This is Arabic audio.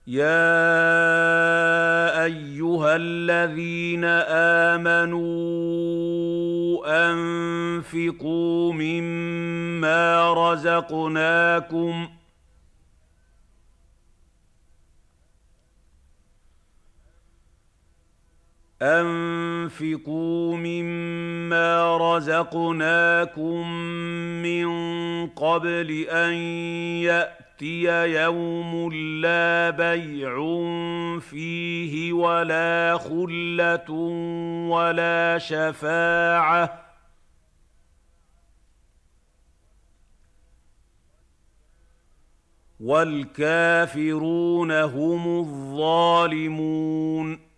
يَا أَيُّهَا الَّذِينَ آمَنُوا أَنفِقُوا مِمَّا رَزَقْنَاكُم مِّن قَبْلِ أَن يَأْتِيَ يَوْمٌ لَّا بَيْعٌ فِيهِ وَلَا خُلَّةٌ وَلَا شَفَاعَةٌ ۗ وَالْكَافِرُونَ هُمُ الظَّالِمُونَ